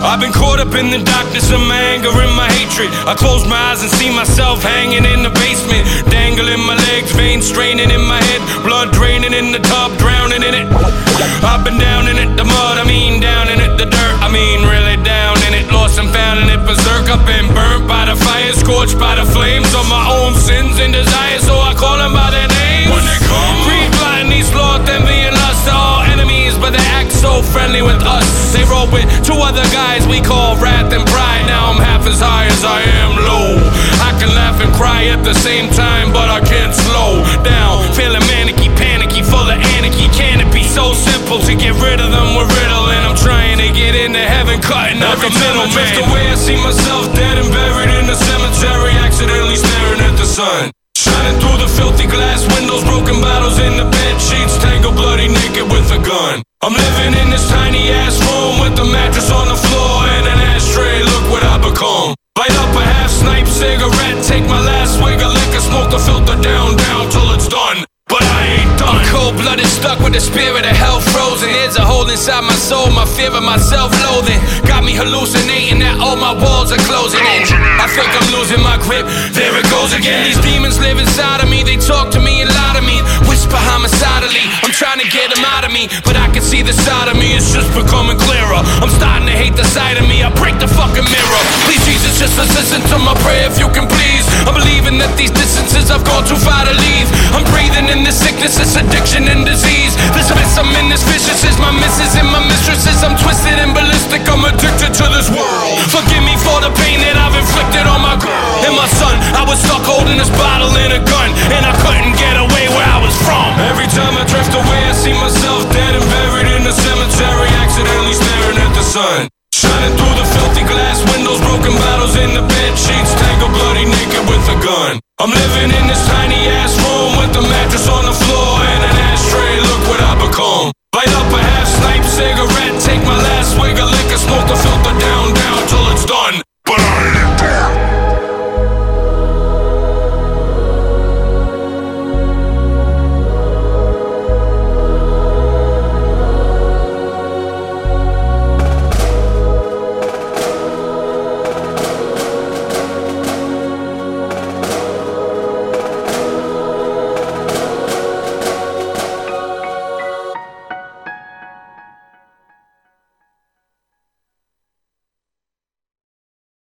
I've been caught up in the darkness of my anger and my hatred. I close my eyes and see myself hanging in the basement, dangling my legs, veins straining in my head, blood draining in the tub, drowning in it. I've been down in it, the mud, I mean down in it, the dirt, I mean really down in it, lost and found in it, berserk. I've been burnt by the fire, scorched by the flames of my own sins and desires, so I call them by their names. When they come, greed, gluttony, sloth, envy, and lust are all enemies, but they act so friendly with us. They roll with two other guys we call wrath and pride. Now I'm half as high as I am low. I can laugh and cry at the same time, but I can't slow down. Feeling manicky, panicky, full of anarchy. Can it be so simple to get rid of them? We're riddling. I'm trying to get into heaven, cutting out the middleman. Every time I drift away, I see myself dead and buried in the cemetery, accidentally staring at the sun. Shining through the filthy glass windows, broken bottles in the bed sheets, tangled bloody naked with a gun. I'm living in this tiny ass room with a mattress on the floor and an ashtray. Look what I become. Light up a half snipe cigarette, take my last swig of liquor, smoke the filter down till it's done. But I ain't done. I'm cold-blooded, stuck with the spirit of hell frozen. There's a hole inside my soul, my fear of my self-loathing got me hallucinating that all my walls are closing in. I think I'm losing my grip, there it goes again. These demons live inside of me, they talk to me and lie to me, whisper homicidally. I'm trying to get them out of me, but I can see the side of me, it's just becoming clearer. I'm starting to hate the sight of me, I break the fucking mirror. Please Jesus, just listen to my prayer if you can please. I'm believing that these distances I've gone too far to leave. I'm breathing in this sickness, this addiction and disease. This mess I'm in, this vicious is my missus and my mistresses. I'm twisted and ballistic, I'm addicted to this world. Forgive me for the pain that I've inflicted on my girl and my son. I was stuck holding this bottle and a gun, and I couldn't get away where I was from. Every time I drift away, I see myself dead and buried in the cemetery, accidentally staring at the sun. Shining through the filthy glass windows, broken bottles in the bed sheets, tangled bloody naked with a gun. I'm living in this tiny ass room